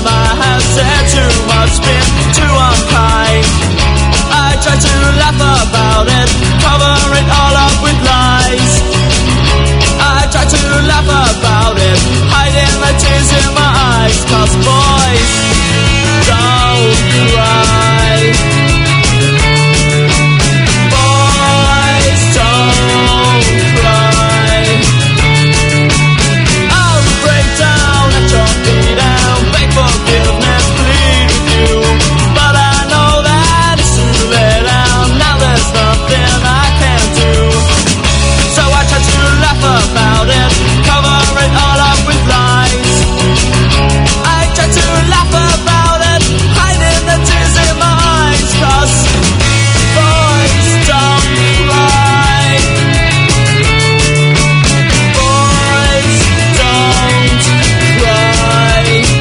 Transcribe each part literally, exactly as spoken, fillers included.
I have said too much, been too unkind. I try to laugh about it, cover it all up with lies. I try to laugh about it, hiding the tears in my eyes. Cause boys don't cry. Boys don't cry. I'll break down and chop me down, beg forgiveness, plead with you. But I know that it's too late down, now there's nothing I can do. So I try to laugh about it, cover it all up with lies. I try to laugh about it, hiding the tears in my eyes. Cause boys don't cry. Boys don't cry.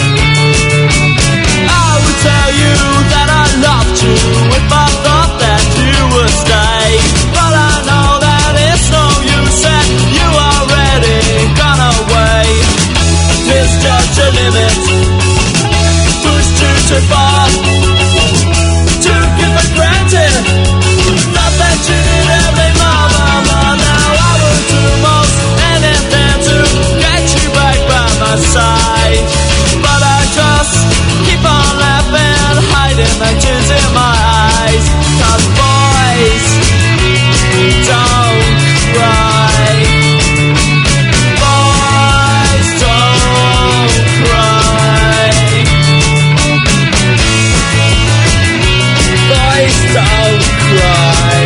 I would tell you that I loved you if I thought that you would stay. But I know that it's no use and you already gone away. Misjudge a limit, pushed you too far, took you for granted, thought that you did every mother. Now I would do most anything to get you back by my side. But I just keep on laughing, hiding the tears in my eyes. Cause boys don't cry. Boys don't cry. Boys don't cry.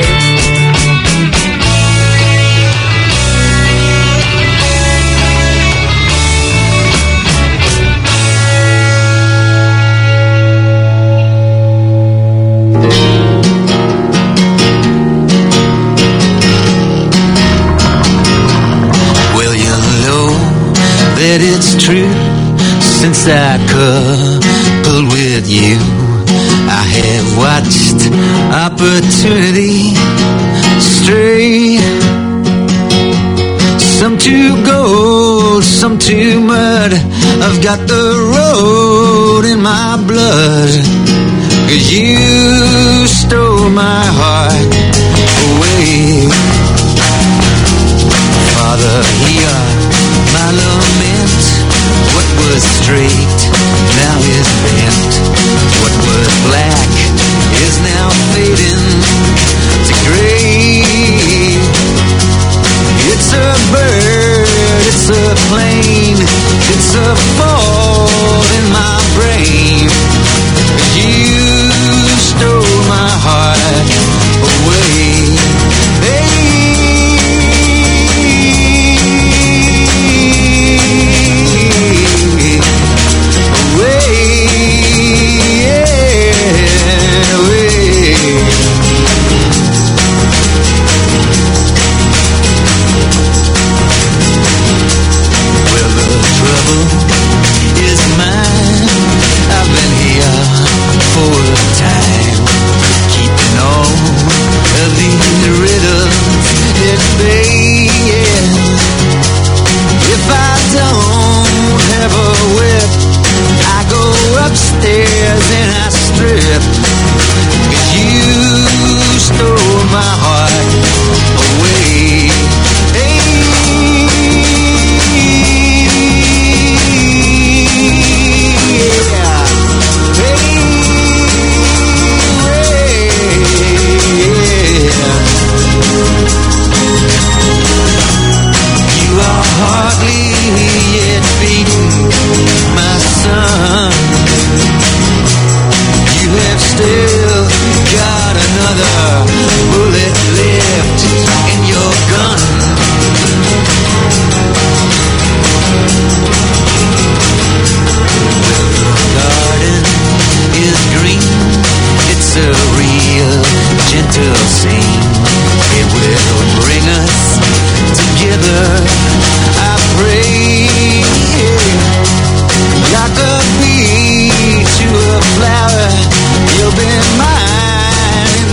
Well, you know that it's true. Since I coupled with you, I have watched opportunity stray. Some to gold, some to mud. I've got the road in my blood. 'Cause you stole my heart away. Father, hear my lament. What was straight now is bent. What was black is now fading to gray. It's a bird, it's a plane, it's a fall in my brain. You stole my heart away. Hey.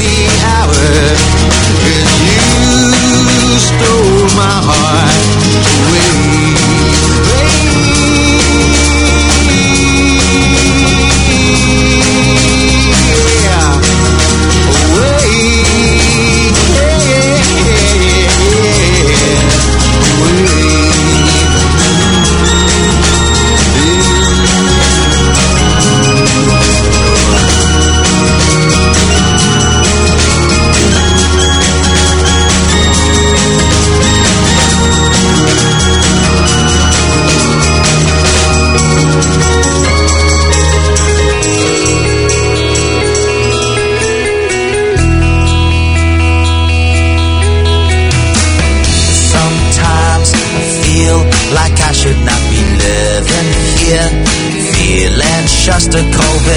my heart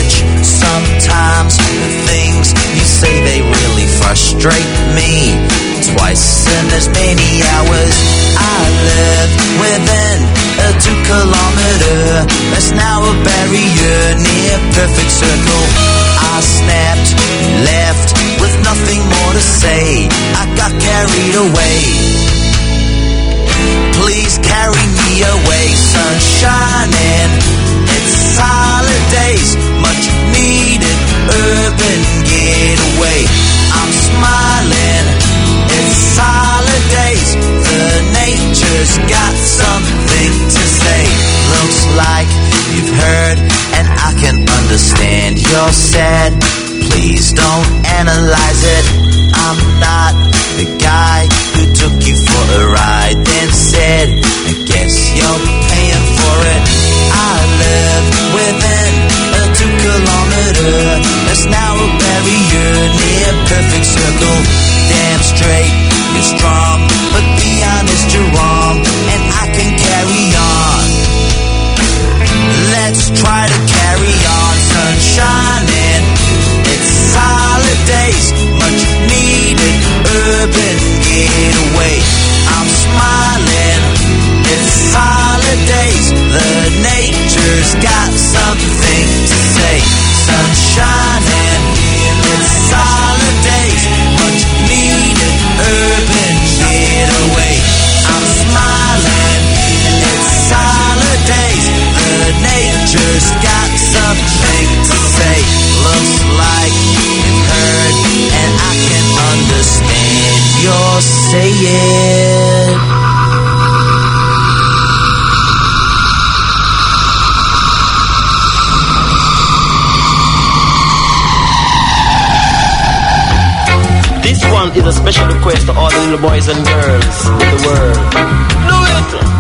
much. Sometimes the things you say, they really frustrate me. Twice in as many hours I lived within a two kilometer. That's now a barrier near perfect circle. I snapped, left with nothing more to say. I got carried away. Please carry me away, sun shining. It's holidays, much needed urban getaway. I'm smiling, it's holidays. The nature's got something to say. Looks like you've heard, and I can understand you're sad. Please don't analyze it. I'm not the guy who took you for a ride, then said, I guess you're paying for it. I live within a two kilometer. That's now a barrier near perfect circle. Damn straight, you're strong, but be honest, you're wrong, and I can carry on. Let's try to carry on, sun shining. It's holidays, much needed urban getaway. I'm smiling, it's holidays. The nature's got something to say. Sun shining, it's holidays, much needed urban getaway. I'm smiling, it's holidays. The nature's got something to say. Looks like you've heard, and I can understand you're saying. This one is a special request to all the little boys and girls in the world. Do it!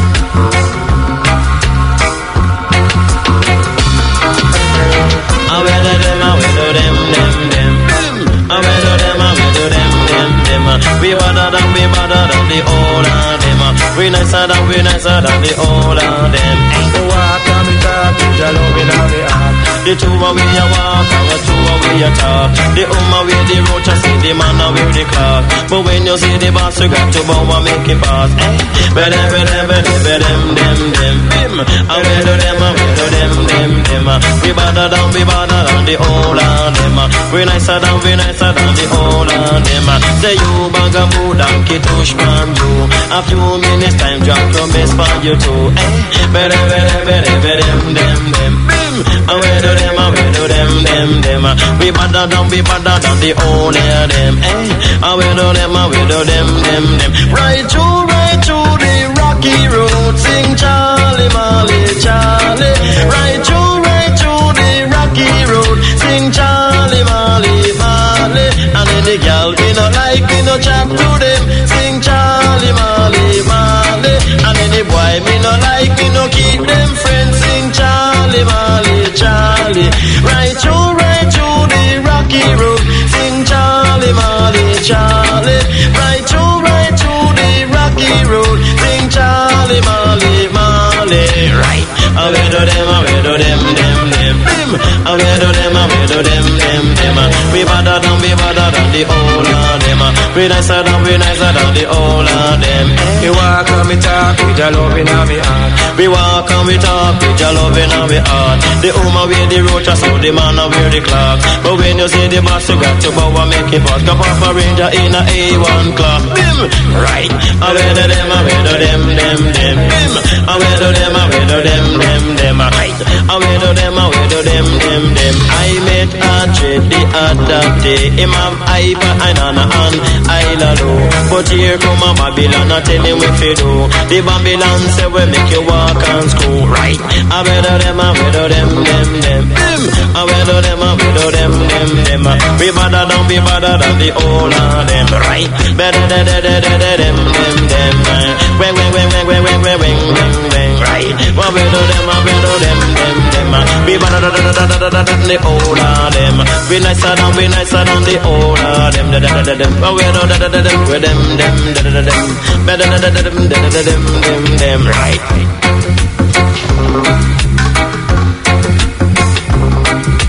I wear them, I wear them, them, them. I wear them, I wear them, them, them. We better than, we better than the old of them. We nicer than, we nicer than the old of them. The water we talk, the love in our heart. The two of we a walk, and the two of we a talk. The umma with the roach, I see the man with the clock. But when you see the boss, you got to bow and make it pass. But them, but them, but them, but them, them, them. I wear them, I wear them, them, them. We better than, we better than the old of them. We nicer than, we nicer than the old of them. Say you bag a mood and kitush from you. A few minutes time drop your best for you too. But them, but them, but them, but them, them, them. I wear them, I wear them, them, them. We better than, we better than the old of them. I wear them, I wear them, them, them. Right through, right through the rocky road. Sing Charlie, Molly, Charlie. Right through, right through the rocky road. Sing Charlie, Molly, Molly. And then the girl we no like, we no chat to them. Sing Charlie, Molly, Molly. And then the boy me no like, we no keep them friends. Sing Charlie, Molly, Charlie. Right through, right through the rocky road. Sing Charlie, Molly, Charlie. Right through, right through the rocky road. Sing Charlie, Molly, Molly. Right. I wear them, I wear them, them, them. I wear them, I wear them, them, them. We better than, we better than the old of them. We nicer than, we nicer than the old of them. We walk and we talk with your love in our heart. We walk and we talk with your love in our heart. The woman wear the roach, so the man wear the clock. But when you see the boss, you got to bow and make it pass. Come off a ranger in a A one clock. Bim! Right. I wear them, I wear them, them, them. Bim! I wear them, I wear them, them, them. Right. I wear them, I wear them, them, them. I met a trade the other day. Him have Iva and Anna and Isla low. But here come a Babylon, I tell him what to do. The Babylon say we make you walk and school. Right. I wear them, I wear them, them, them. Bim! I wear them, I wear them, them, them. We better than, we better than the old of them. Right. Better than, than, than, than, them, them, them. Wang, wang, wang, wang, wang, wang, wang, wang, wang. Right. I wear them, I wear them, them, them. We better than, than, than, than, than the old of them. We nicer than, we nicer than the old of them. Da, da, da, da, I wear them, da, da, da, da, with them, them, da, da, da, them. Better than, da, da, da, da, da, them, them, them. Right.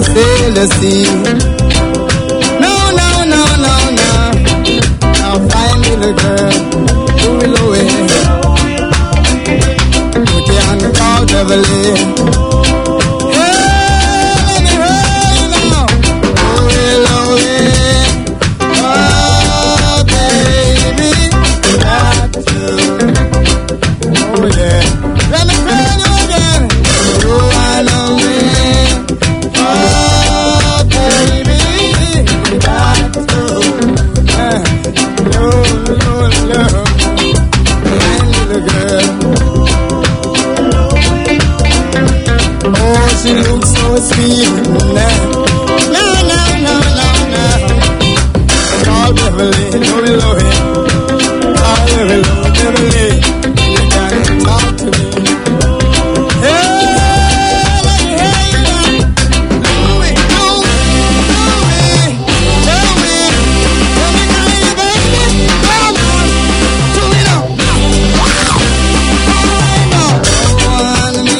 sail the sea. No, no, no, no, no. Now fine little girl, who will away? Put your hand out, Beverly. She looks so sweet. No, no, no, no, no, no. Call Beverly, no below him. Call Beverly, Beverly. You gotta talk to me. Hey, hey, hey. Do it, do it, do it. Tell me, tell me now, you baby. Come on, do it up. On me.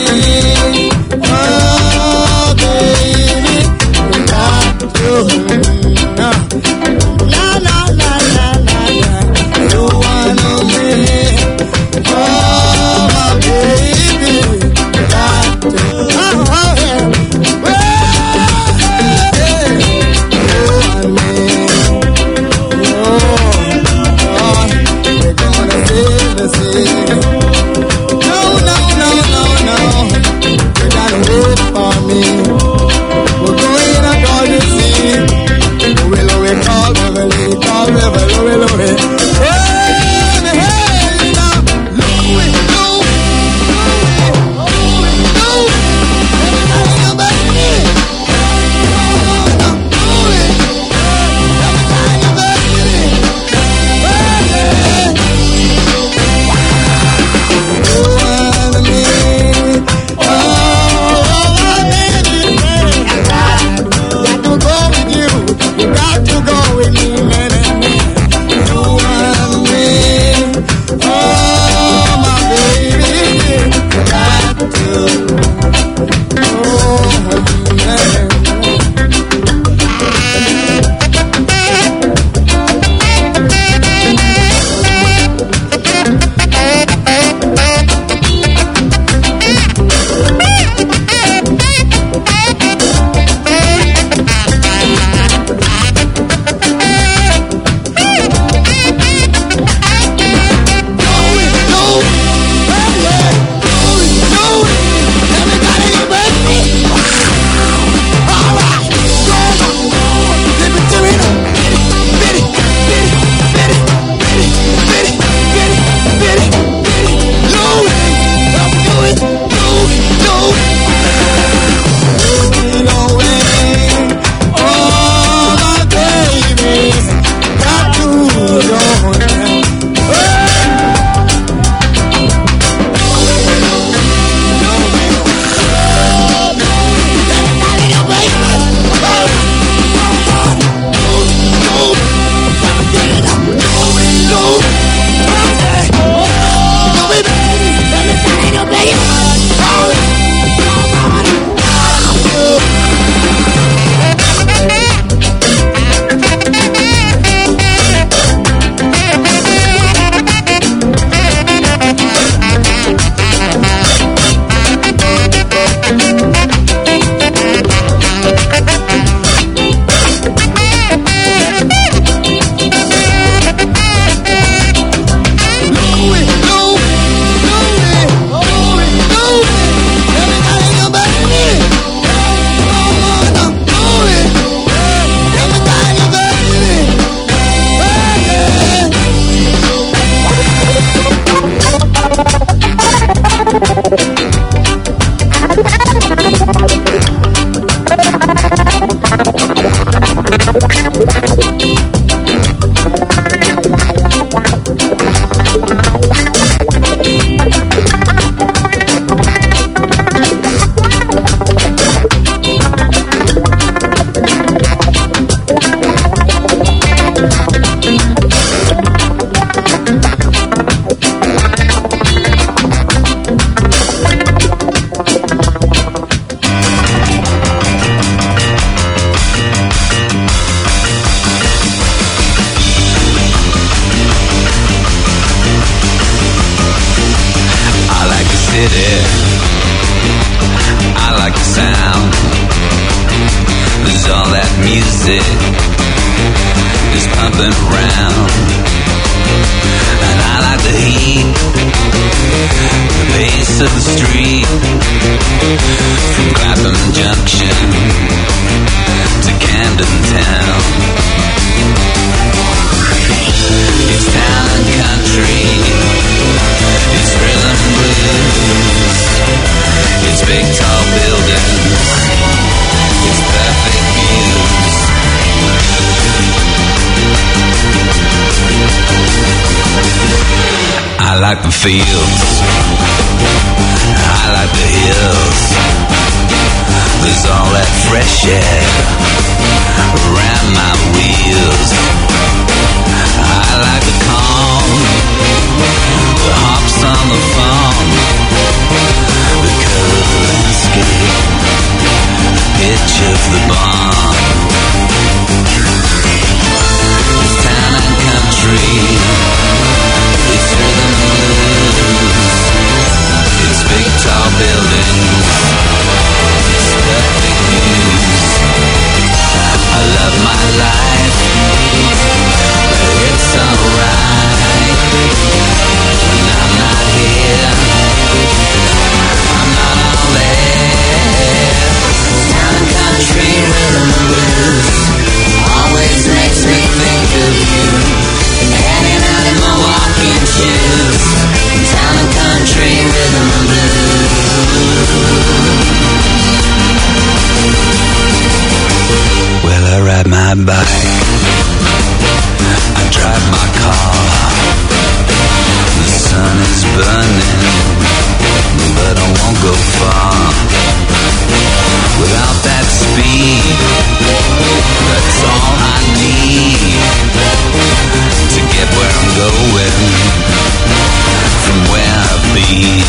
No, no, no, no, no, no. There's all that music is pumping around, and I like the heat, the pace of the street, from Clapham Junction to Camden Town. It's town and country, it's rhythm blues, it's big tall buildings, it's perfect views. I like the fields, I like the hills. There's all that fresh air around my wheels. I like the calm, the hops on the farm, the color landscape, pitch of the barn. It's town and country, it's rhythm and blues, it's big tall buildings, it's perfect views. I love my life, but it's alright when I'm not here, I'm not all there. Town and country rhythm and blues always makes me think of you, hanging out in my walking shoes. Town and country rhythm and blues. Well, I ride my bike, I drive my car, the sun is burning, but I won't go far without that speed. That's all I need to get where I'm going from where I've been.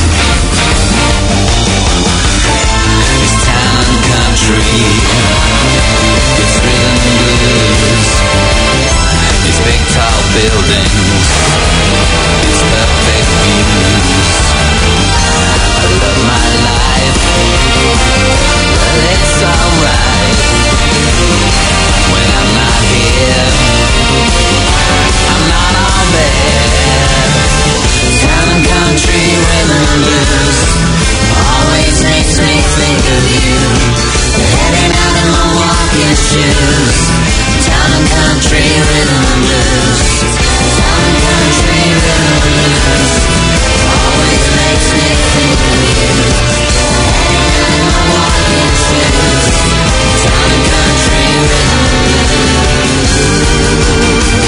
It's town and country, it's rhythm and blues, it's big tall buildings, it's perfect views. I love my life, well it's alright when I'm not here, I'm not all there. Town and country rhythm and blues always makes me think of you, heading out in my walking shoes. Town and country rhythm and blues, town and country rhythm and blues always makes me think of you, heading out in my walking shoes. Town and country rhythm and blues.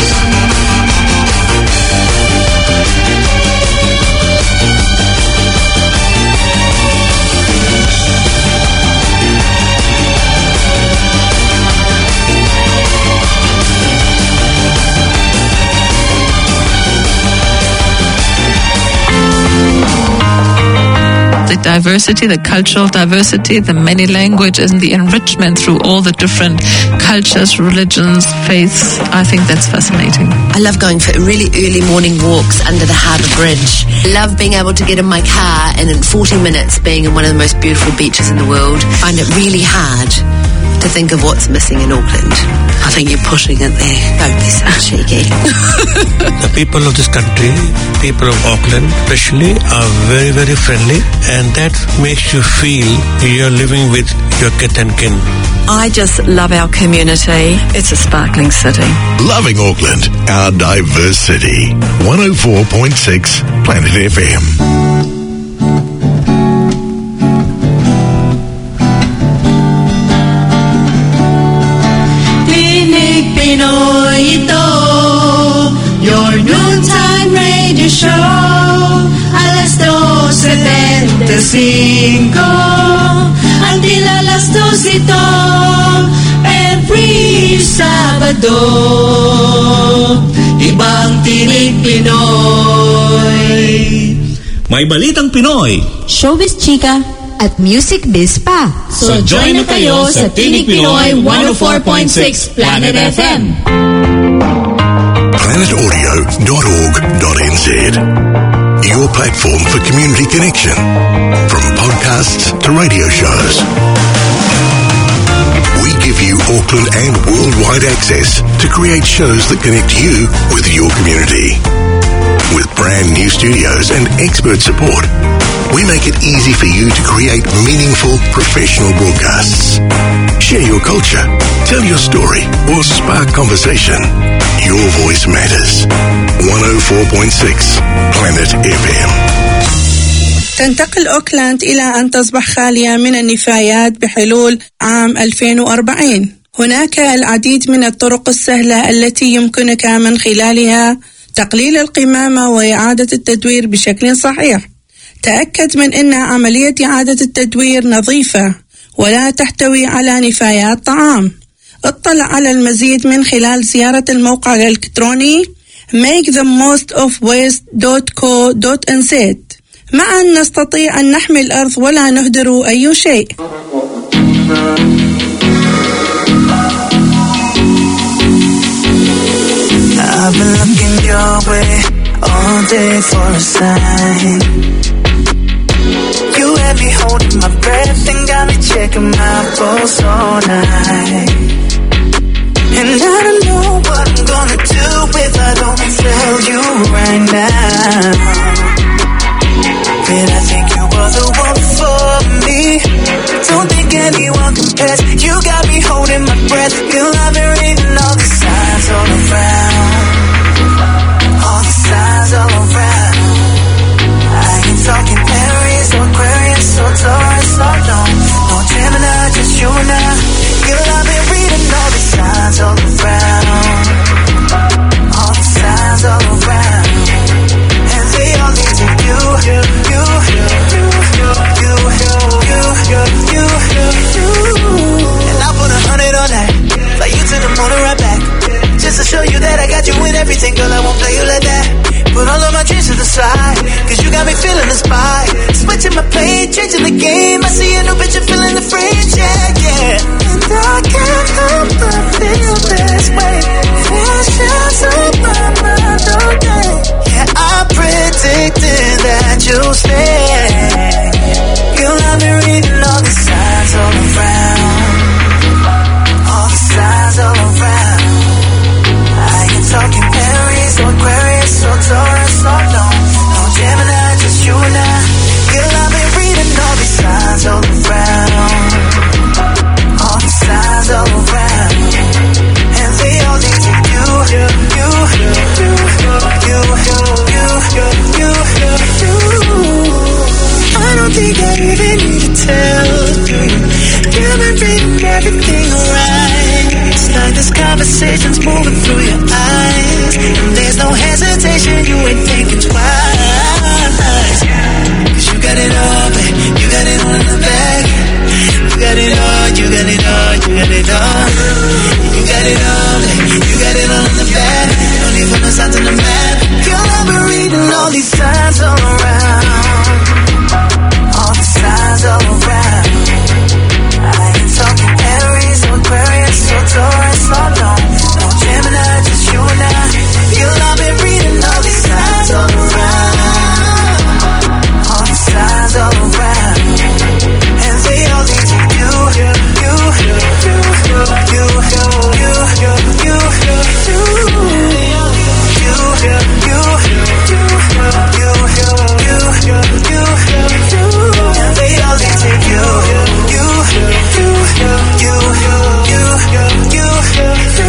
The diversity, the cultural diversity, the many languages, and the enrichment through all the different cultures, religions, faiths. I think that's fascinating. I love going for really early morning walks under the harbour bridge. I love being able to get in my car and in forty minutes being in one of the most beautiful beaches in the world. I find it really hard to think of what's missing in Auckland. I think you're pushing it there. Don't be so cheeky. The people of this country, people of Auckland especially, are very, very friendly, and that makes you feel you're living with your kith and kin. I just love our community. It's a sparkling city. Loving Auckland, our diverse city. one oh four point six Planet F M. Pinoy ito, your noontime radio show, alas doce veinticinco, until alas dos ito, every Sabado, ibang tinig Pinoy. May balitang Pinoy, showbiz chika, at music biz pa. So join na kayo sa Tinig Pinoy one oh four point six Planet F M. planet audio dot org dot n z. Your platform for community connection. From podcasts to radio shows. We give you Auckland and worldwide access to create shows that connect you with your community. With brand new studios and expert support, we make it easy for you to create meaningful professional broadcasts. Share your culture, tell your story, or spark conversation. Your voice matters. one oh four point six Planet إف إم. تنتقل أوكلاند إلى أن تصبح خالية من النفايات بحلول عام ألفين وأربعين. هناك العديد من الطرق السهلة التي يمكنك من خلالها تقليل القمامة وإعادة التدوير بشكل صحيح. تأكد من أن عملية إعادة التدوير نظيفة ولا تحتوي على نفايات طعام. اطلع على المزيد من خلال زيارة الموقع الإلكتروني make the most of waste dot co dot n z. معا نستطيع أن نحمي الأرض ولا نهدر أي شيء. I've been looking your way all day for a sign. You had me holding my breath and got me checking my pulse all night. And I don't know what I'm gonna do if I don't tell you right now. But I think you were the one for me. Don't think anyone compares. You got me holding my breath. Girl, I've been reading all the signs all around. All the signs all around. I ain't talking Aries or Aquarius or Taurus or no. No Gemini, just you and I. Girl, I've been reading all the signs all around. All the signs all around. And they all lead to you, you, you, you, you, you, you, you, you, you, you. And I put a hundred on that. Fly you to the moon and right back. Just to show you that I got you in everything, girl, I won't play you like that. Put all of my dreams to the side, cause you got me feeling inspired. Switching my play, changing the game. I see a new picture, feeling the fringe, yeah, yeah. And I can't help but feel this way. Visions on my mind all day. Yeah, I predicted that you'll stay. Girl, I've been reading all the signs all around. All the signs all around. I ain't talking Aries or Aquarius or Taurus or no. No Gemini, just you and I. Girl, I've been reading all these signs all around. All the signs all around. And they all lead to you, you, you, you, you, you, you, you, you, you. I don't think I even need to tell you. You've been reading everything right. It's like this conversation's moving through your eyes. And there's no hesitation, you ain't thinking twice. Cause you got it all, babe. You got it all in the bag. You got it all, you got it all, you got it all. You got it all, babe. You got it all in the bag. No need for no signs on the map. Girl, I've been reading all these signs all around. All the signs all around. I ain't talking Aries or Aquarius or Taurus or no. No Gemini, just you and I. Girl, I've been reading all these signs all around. All the signs all around. And they all lead to you, you, you, you, you, you, you, you, you, you, you, you. You, you, you, you, you, you, you, you, you, you. And they all lead to you, you, you, you, you, you, you, you, you.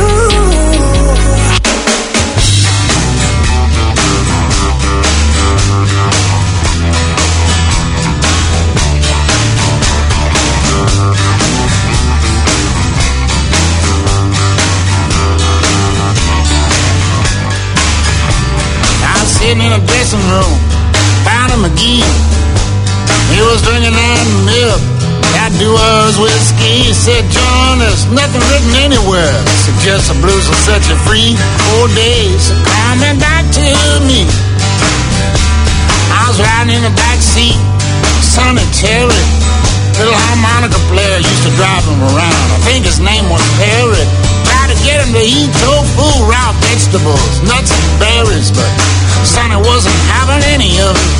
Sitting in a dressing room, found him McGee. He was drinking that milk, that doers whiskey. He said, John, there's nothing written anywhere suggests the blues will set you free. Four days coming back to me. I was riding in the back seat, Sonny Terry, little harmonica player, used to drive him around. I think his name was Perry. Tried to get him to eat tofu, raw vegetables, nuts and berries, but Sonny wasn't having any of it.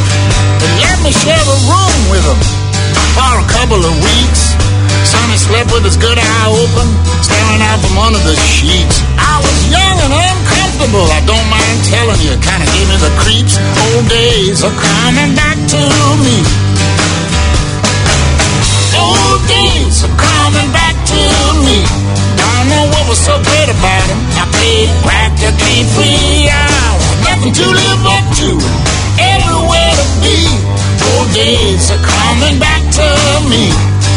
They let me share a room with him for a couple of weeks. Sonny slept with with his good eye open, staring out from under the sheets. I was young and uncomfortable, I don't mind telling you, kinda gave me the creeps. Old days are coming back to me. Old days are coming back to me. Don't know what was so great about him. I played practically free. I had nothing to live up to, everywhere to be. Old days are coming back to me.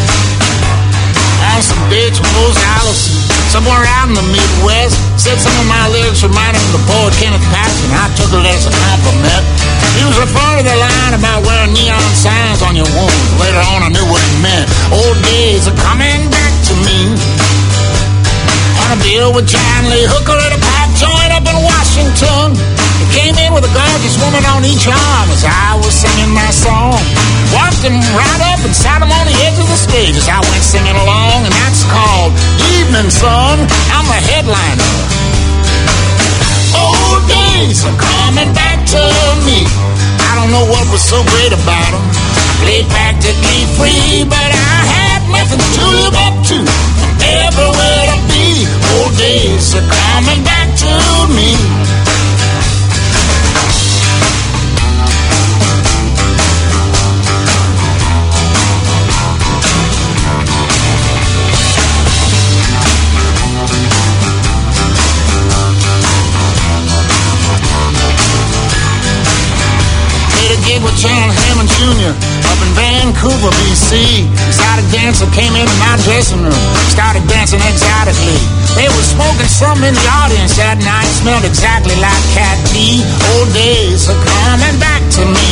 I was some bitch with Rose Allison, somewhere out in the Midwest. Said some of my lyrics reminded him of the poet Kenneth Patton. I took it as a compliment. He was referring to the line about wearing neon signs on your wounds. Later on I knew what it meant. Old days are coming back to me. On a bill with John Lee Hooker at a pipe joint up in Washington. He came in with a gorgeous woman on each arm as I was singing my song. Walked him right up and sat him on the edge of the stage as I went singing along, and that's called Evening Sun. I'm the headliner. Old days are coming back to me. I don't know what was so great about them. I played practically free, but I had nothing to live up to, everywhere to be. Old days are coming back to me. Gig with John Hammond Junior up in Vancouver, B C. Exotic dancer came into my dressing room, started dancing exotically. They were smoking something in the audience that night, smelled exactly like cat tea. Old days are coming back to me.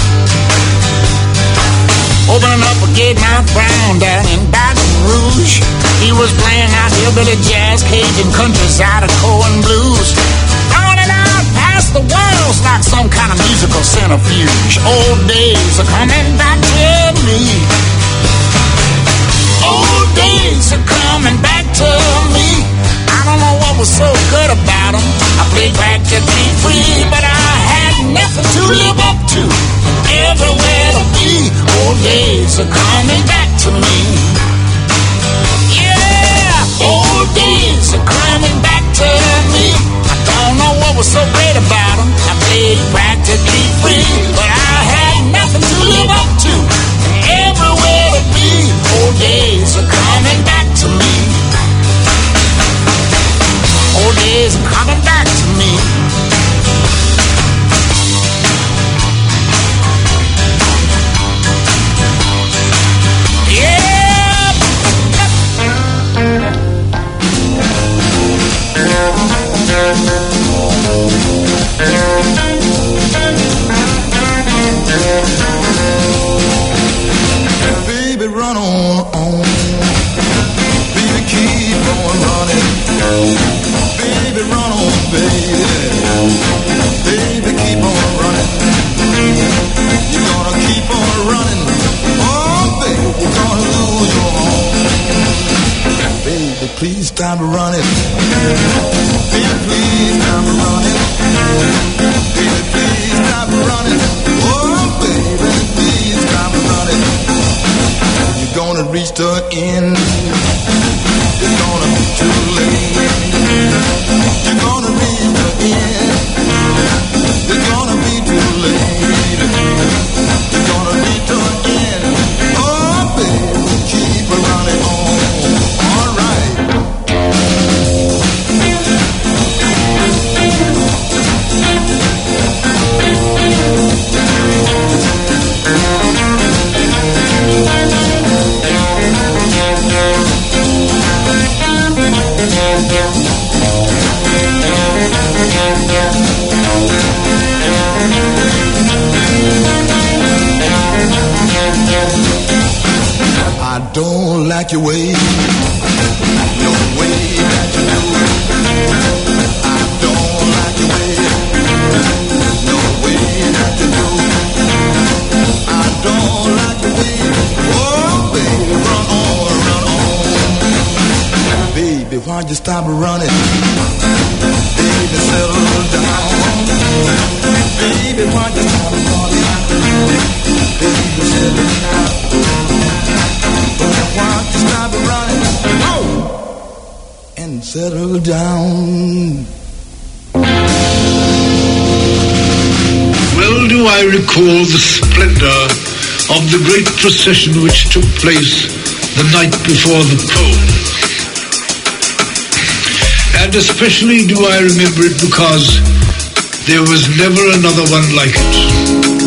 Opening up a gig, Mount Brown down in Baton Rouge. He was playing out hillbilly jazz, Cajun country, Zydeco and blues. The world's like some kind of musical centrifuge. Old days are coming back to me. Old days are coming back to me. I don't know what was so good about them. I played practically free, but I had nothing to live up to, everywhere to be. Old days are coming back to me. Yeah, old days are coming back to me. I don't know what was so great about them. I played practically free, but I had nothing to live up to, everywhere to be. Old days are coming back to me. Old days are coming back to me. Baby, run on, on. Baby, keep on running. Baby, run on, baby. Baby, keep on running. You're gonna keep on running. Oh, baby, you're gonna lose your home. Baby, please stop running. Baby, please stop running. Baby, please stop running. Oh, baby, please stop running. You're gonna reach the end. It's gonna be too late. You're gonna reach the end. It's gonna be too late. You're gonna reach the end. Oh, baby, keep running on. All right. I don't like your way, no way that you do it. I don't like your way, no way that you do it. I don't like your way, oh baby, run on, run on. Baby, why'd you stop running? Baby, settle down. Baby, why'd you stop running? Baby, settle down. Why'd you stop running? and settle down. Well do I recall the splendor of the great procession which took place the night before the poll. And especially do I remember it because there was never another one like it.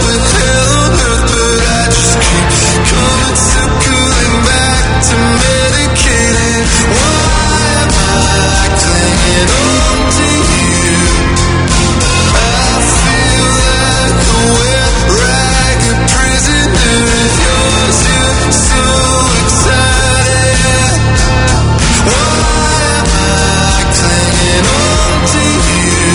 with hell on earth, but I just keep coming circling back to medicated. Why am I clinging on to you? I feel like a wet rag, a prisoner of yours. You're so excited. Why am I clinging on to you?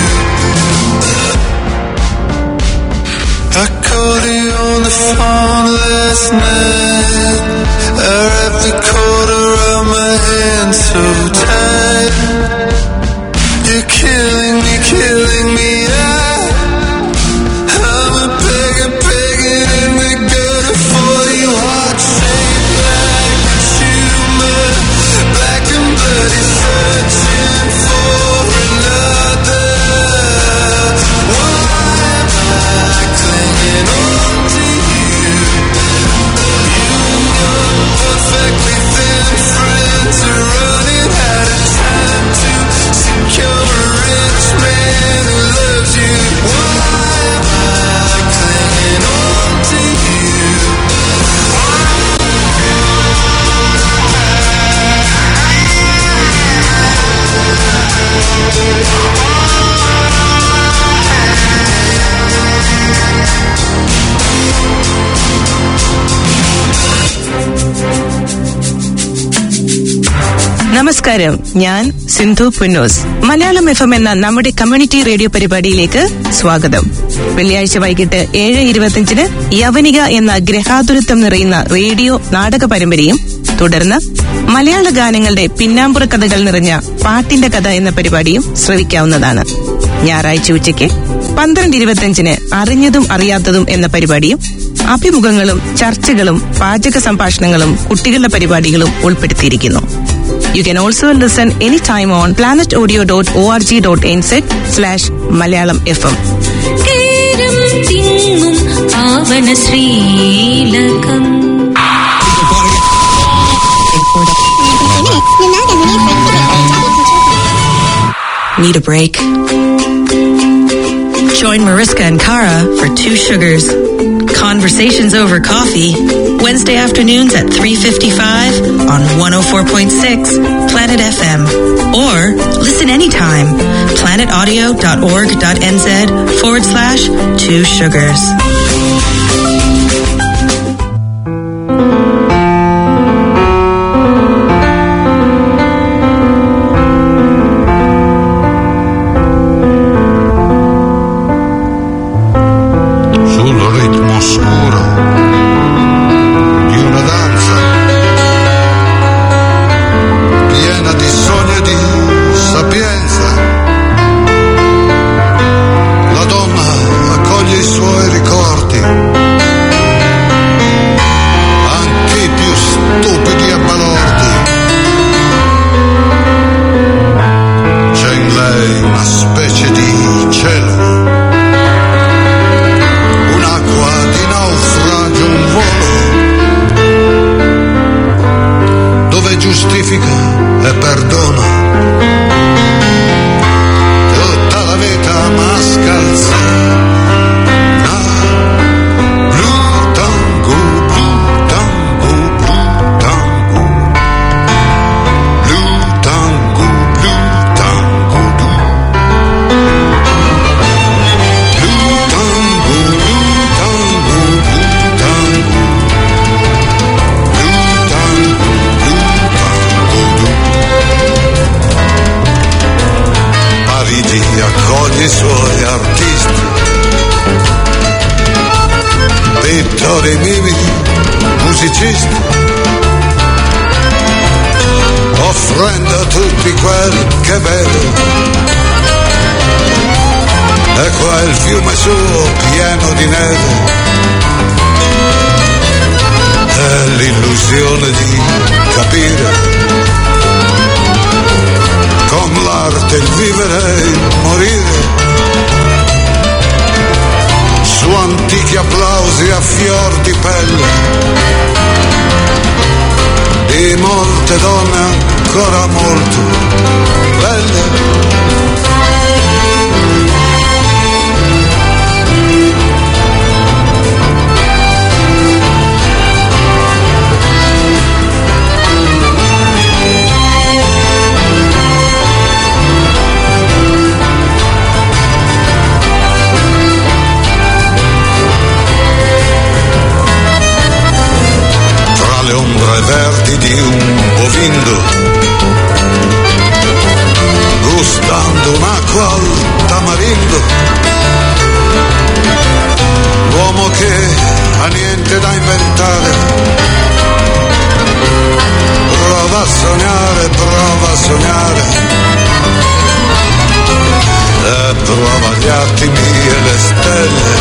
I called you on the phone last night. I wrapped the cord around my hand so tight. You're killing me, killing me. I, I'm a beggar, begging in the gutter for you. Heart shaped like a tumor, black and bloody, searching for another. Why am I clinging on to you? You were perfectly thin friends are running out of time to secure a rich man who loves you. Why am I clinging on to you? നമസ്കാരം, ഞാൻ Sindhu Punnoose. Malayalam F M എന്ന നമ്മുടെ community radio പരിപാടിയിലേക്ക് സ്വാഗതം. വെള്ളിയാഴ്ച വൈകിട്ട് ഏഴ് ഇരുപത്തിയഞ്ചിന് യവനിക എന്ന ഗ്രഹാതുരത്വം നിറയുന്ന റേഡിയോ നാടക പരമ്പരയും തുടർന്ന് മലയാള ഗാനങ്ങളുടെ പിന്നാമ്പുറ കഥകൾ നിറഞ്ഞ പാട്ടിന്റെ കഥ എന്ന പരിപാടിയും ശ്രവിക്കാവുന്നതാണ്. ഞായറാഴ്ച ഉച്ചയ്ക്ക് പന്ത്രണ്ട് ഇരുപത്തിയഞ്ചിന് അറിഞ്ഞതും അറിയാത്തതും എന്ന പരിപാടിയും അഭിമുഖങ്ങളും ചർച്ചകളും പാചക സംഭാഷണങ്ങളും കുട്ടികളുടെ പരിപാടികളും ഉൾപ്പെടുത്തിയിരിക്കുന്നു. You can also listen anytime on planet audio dot org dot n z slash malayalam f m. കേരം തിങ്ങും പാവന ശ്രീലകം. Need a break? Join Mariska and Kara for Two Sugars. Conversations over coffee. Wednesday afternoons at three fifty-five on one oh four point six Planet F M. Or listen anytime. planet audio dot org dot n z forward slash Two Sugars. un bovindo, gustando un'acqua al tamarindo. L'uomo che ha niente da inventare, prova a sognare, prova a sognare, e prova gli attimi e le stelle,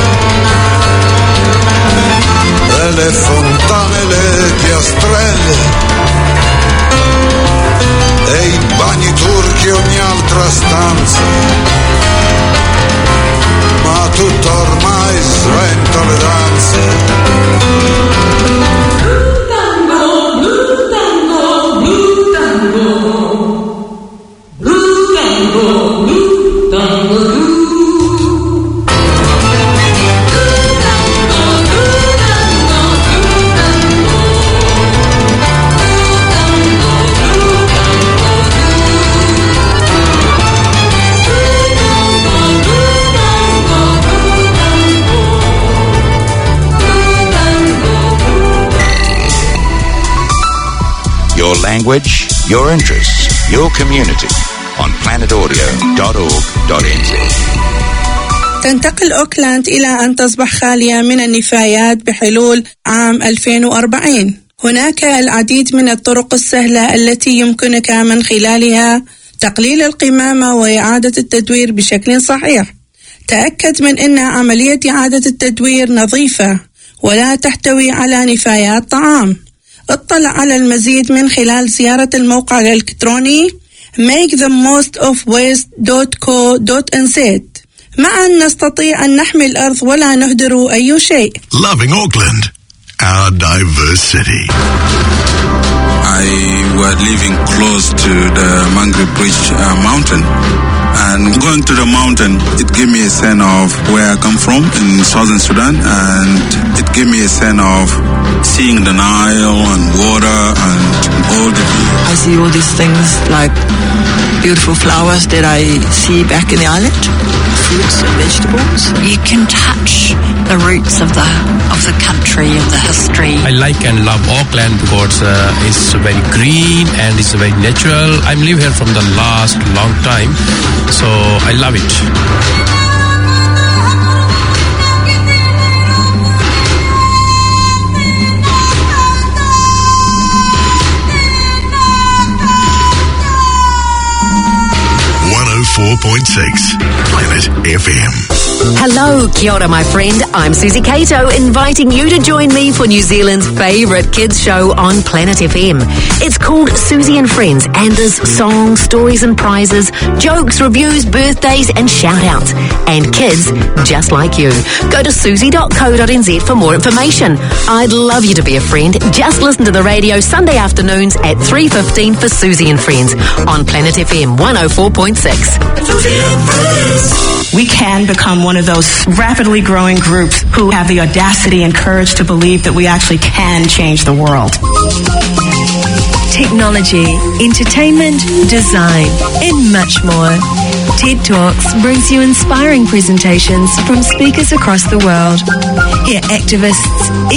e le fontane, le piastrelle, e i bagni turchi e ogni altra stanza, ma tutto ormai sventa le danze. Your language, your interests, your community on planet audio dot org dot n z. تنتقل أوكلاند إلى أن تصبح خالية من النفايات بحلول عام ألفين وأربعين. هناك العديد من الطرق السهلة التي يمكنك من خلالها تقليل القمامة وإعادة التدوير بشكل صحيح. تأكد من أن عملية إعادة التدوير نظيفة ولا تحتوي على نفايات طعام. اطلع على المزيد من خلال زيارة الموقع الإلكتروني make the most of waste dot co dot n z. معا نستطيع أن نحمي الأرض ولا نهدر أي شيء. Loving Auckland, our diverse city. I was living close to the Mangri Bridge uh, mountain, and going to the mountain, it gave me a sense of where I come from in southern Sudan, and it gave me a sense of seeing the Nile and water and all the... I see all these things like beautiful flowers that I see back in the island, fruits and vegetables. You can touch the roots of the of the country, of the history. I like and love Auckland because uh, it's very green and it's very natural. I'm living here from the last long time, so I love it. four point six Planet F M. Hello, kia ora, my friend. I'm Susie Cato, inviting you to join me for New Zealand's favourite kids show on Planet F M. It's called Susie and Friends, and there's songs, stories and prizes, jokes, reviews, birthdays and shout-outs. And kids just like you. Go to susie dot co dot n z for more information. I'd love you to be a friend. Just listen to the radio Sunday afternoons at three fifteen for Susie and Friends on Planet F M one oh four point six. We can become one of those rapidly growing groups who have the audacity and courage to believe that we actually can change the world. Technology, entertainment, design, and much more. TED Talks brings you inspiring presentations from speakers across the world. Hear activists,